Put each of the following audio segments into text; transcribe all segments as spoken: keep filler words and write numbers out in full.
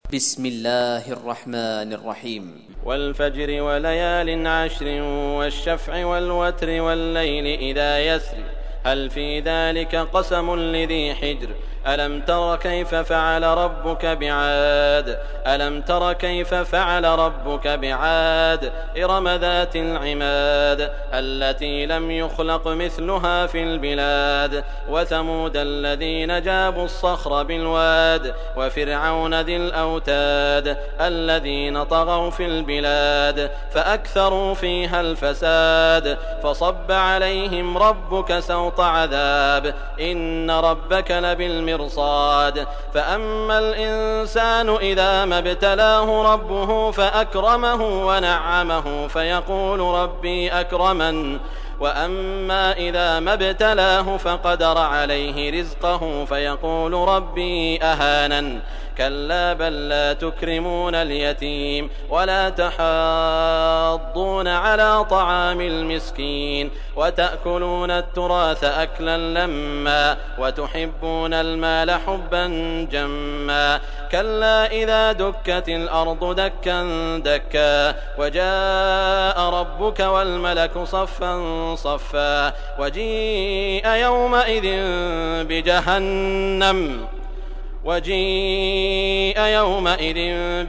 بسم الله الرحمن الرحيم. والفجر وليال عشر والشفع والوتر والليل إذا يسر هل في ذلك قسم لذي حجر ألم تر كيف فعل ربك بعاد ألم تر كيف فعل ربك بعاد إرم ذات العماد التي لم يخلق مثلها في البلاد وثمود الذين جابوا الصخر بالواد وفرعون ذي الأوتاد الذين طغوا في البلاد فأكثروا فيها الفساد فصب عليهم ربك سوط عذاب إن ربك لبالمرصاد فأما الإنسان إذا ما ابتلاه ربه فأكرمه ونعمه فيقول ربي أكرمن وأما إذا ما ابتلاه فقدر عليه رزقه فيقول ربي أهانن كلا بل لا تكرمون اليتيم ولا تحاضون على طعام المسكين وتأكلون التراث أكلا لما وتحبون المال حبا جما كلا إذا دكت الأرض دكا دكا وجاء ربك والملك صفا صفا وجيء يومئذ بجهنم وجيء يومئذ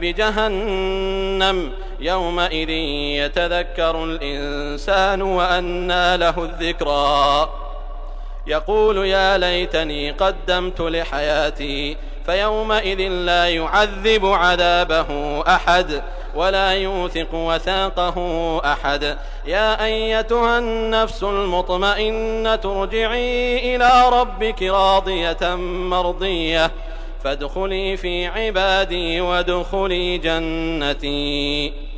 بجهنم يومئذ يتذكر الإنسان وأنى له الذكرى يقول يا ليتني قدمت لحياتي فيومئذ لا يعذب عذابه أحد ولا يوثق وثاقه أحد يا أيتها النفس المطمئنة ارجعي إلى ربك راضية مرضية فادخلي في عبادي وادخلي جنتي.